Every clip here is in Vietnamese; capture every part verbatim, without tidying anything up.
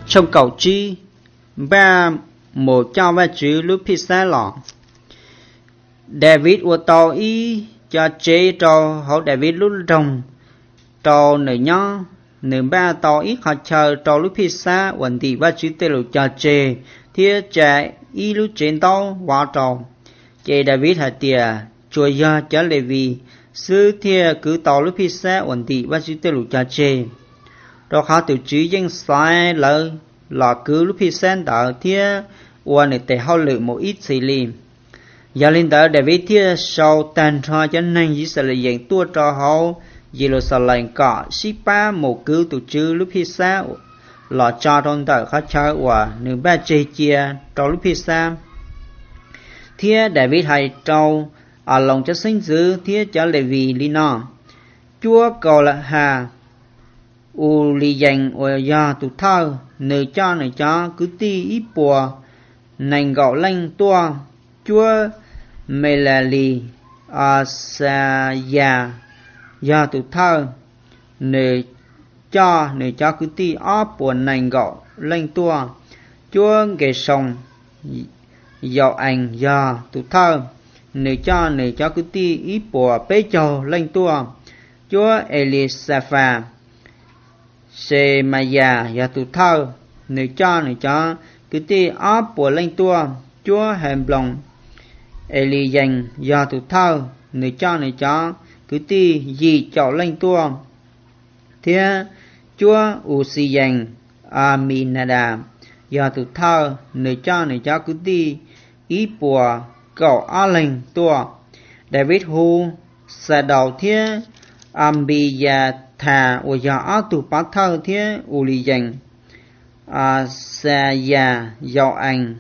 trong cầu chi ba một cho ba chữ lúc phi xa lọ David của tàu ý cho chế cho họ David lúc đồng tàu nửa nhỏ nửa ba tàu ít họ chờ tàu lúc phi xa vấn đề ba chữ tê lục cho chế thiết chạy ý lúc trên tàu hóa tàu chế David hạt tìa chùa do cho lệ vì sư thiê cứ tàu lúc phi xa vấn đề ba chữ tê lục cho chế đó khá tiểu chữ danh sai lời là cứ lúc phi xa đạo thiê và nửa tệ hao lự một ít xì lì giờ linh đạo David thiê sau tàn trò cho nên dĩ sẽ là dạng tua trò hậu Jerusalem có sĩ ba một cứ tổ chức lúc phi xa là cho trong đời khá chơi và nửa ba chê chia trong lúc phi xa thiê David hay trâu ở lòng cho sinh dữ thiê cho lệ vì lý nọ chúa cầu là hà u lý dành ở do tụ thơ nửa cho nửa cho cứ ti ít bùa nành gạo lanh tua chúa mê là lì à xa già do tụ thơ nửa cho nửa cho cứ ti óp bùa nành gạo lanh tua chúa ghề sông dạo ảnh do tụ thơ nửa cho nửa cho cứ ti ít bùa bế châu lanh tua chúa Elisapha se maya ya tu thơ nửa cho nửa cho cứ ti óp của lên tua chúa hèm lòng Eli dành ya tu thơ nửa cho nửa cho cứ ti gì chọn lên tua thế chúa Uzi dành Aminada ya tu thơ nửa cho nửa cho cứ ti ý của cậu á lên tua David hu sa đầu thế Ambiya thà và giờ ở tụ bát thơ thế uli dành à sa ya dạo anh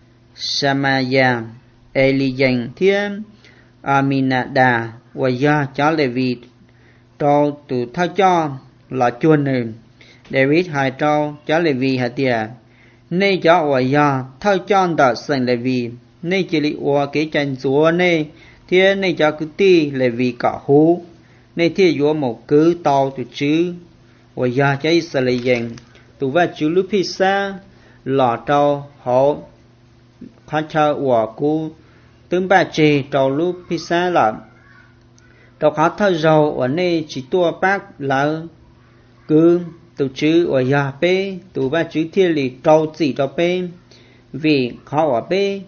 Samaya Eli dành thế Aminada và giờ cho David cho tụ thơ cho là chuồn nền David hai trâu cho Levi hạt tiền nay cho và giờ thơ cho đã thành Levi nay chỉ lý và cái chân chúa nay thế nay cho cứ ti Levi cả hú nên thì vô một cứ tàu từ chữ và giờ cho Israel dành từ vài chữ lúc phi xa lọ trâu họ khá chờ của cô tướng ba chê trâu lúc phi xa là trâu khá thơ dầu ở nơi chỉ tua bác là cứ từ chữ và giờ bê từ vài chữ thiên lý trâu chỉ trâu bê vì khó ở bê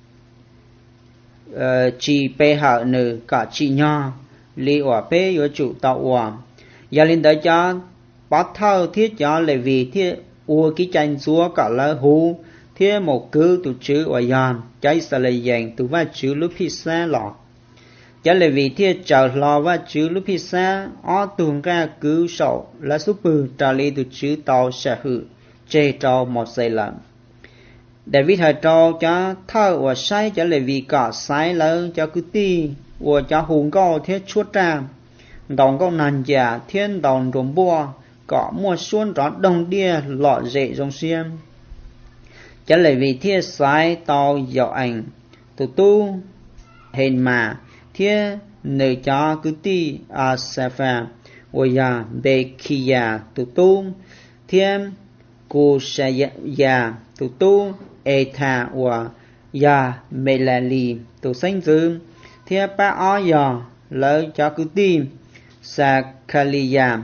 chỉ bê hạ nữ cả chị nhỏ lý hòa bê yếu chủ tạo hòa gia linh tới cho bát thao thiết cho lệ vì thiết ua ký tranh chúa cả là hú thiết một cứ tụ chữ hòa giàn cháy sẽ lệ dành tụ vài chữ lúc phi xa lọ cho lệ vì thiết trở lò vài chữ lúc phi xa ó tùn ra cứ sổ là số bừ trả lý tụ chữ tàu sẽ hữu chê trao một giây lận David hãy trao cho thơ và sai cho lệ vì cả sai lớn cho cứ ti và cho hùng cao thiết chuốt ra đồng cao nàn giả thiên đồng rộm bùa có mua xuân rõ đồng đia lọ dễ trong xiêm cho lệ vì thiết sai tàu dạo ảnh tụ tu hình mà thiết nơi cho cứ ti Asapha và ya bê kia tụ tu thiên cô sa ya tụ tu Etha và ya Melali tụ sinh dương thế ba ó giờ lời cho cứ tim Sakaliya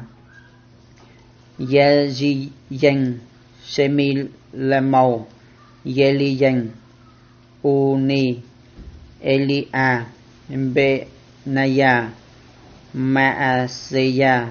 Yeji dành Semi Lamau Yeli dành Uni Elia Benaya Maaseya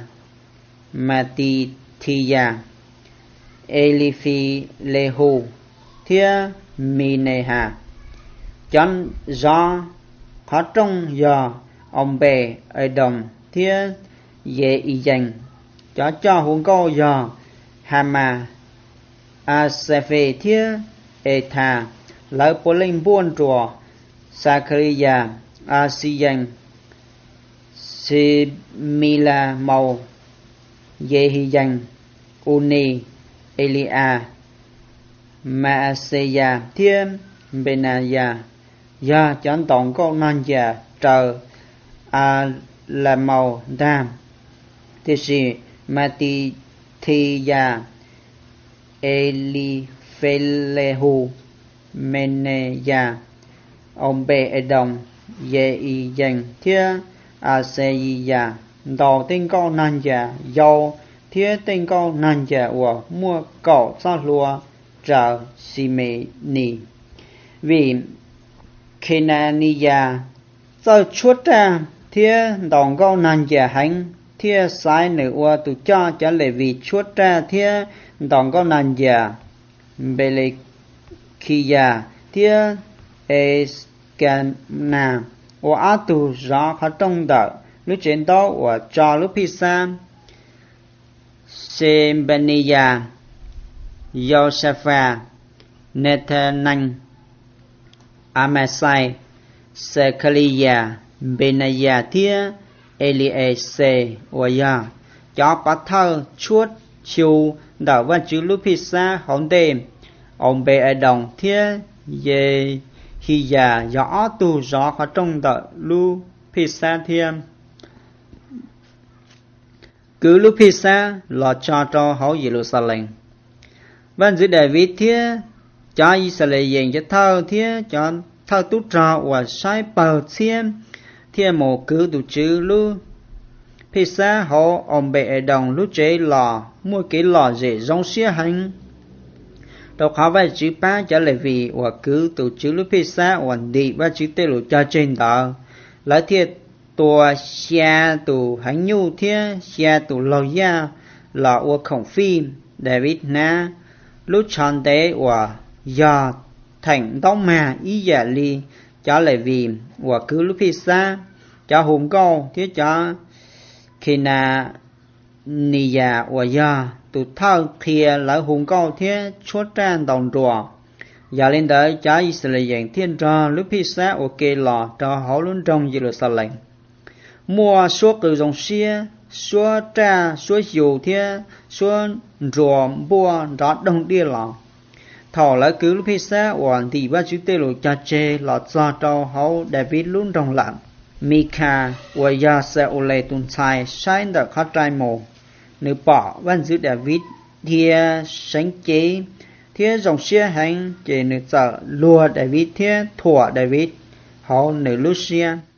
Matithiya Elifi Lehu Thia Mineha chọn do khó trong giờ ông bè ở đồng thiết dễ y dành cho cho huống câu giờ Hama Asefe thiết Etha lợi bộ linh buôn trùa Sakariya Asiyan Simila màu dễ y dành Uni Elia Maaseya thiết Benaya do chọn tổng câu nan già trời à là màu đam thì gì mà thì thì già Eliphelehu Meneya ông bê Edom ye y dành thia Aseya đào tên câu nan già dâu thia tên câu nan già của mua cỏ sa lúa trở xì mê nì vì Kenania giờ chuột ra thia đào câu nan già hành thia sai nữ của tụ cho trả lời vì chuột ra thia đào câu nan già bê kia thia Eskana và á tù rõ khá trong đợi lúc trên đó và cho lúc Pisa Sembania Yosapha Nethanan Amasai Sekalia Benaya Thia Eliese và ya cho bắt thơ chuốt chiều đảo văn chữ lúc Pisa hỗn đêm ông bê ở đồng thia ye khi già rõ tu rõ khó trong đợi lu Pisa thiên cứ lu Pisa là cho cho hậu Jerusalem văn giữ David thia cho Israel dành cho thơ thia cho thơ tú trò và sai bờ thiên thia một cứ tu chữ lu Pisa họ ông bệ ở đồng lu chế lò mua cái lò dễ giống xía hành đâu khó về chữ ba trả lời vì và cứ tổ chức lúc Pisa ổn định và chữ tê lộ cho trên đó lấy thiệt tua xe tù hành nhu thiết xe tù lâu ya là ua khổng phi David na lúc chọn tế và do thành đóng mà ý giả ly trả lời vì và cứ lúc Pisa cho hùng câu thiết cho khi na Nia và ya tụ thao kia lại hùng câu thiết chuốt trang đồng rùa giờ lên tới cho Israel dạng thiên trò lúc Pisa ok lò cho hậu luôn trong Jerusalem mua số cử dòng xe số tra số dầu thiết số rùa bua rõ đông đi lò thọ lại cứ lúc Pisa hoàn thì ba chữ tê lộ cha chê lọt do cho hậu David luôn trong lặng Mika và ya sẽ ô lê tuần sai sai được khá trai mồ nếu bỏ văn giữ David thia sáng chế thia dòng xe hành chế nữ sợ lùa David thia thua David họ nữ Lucia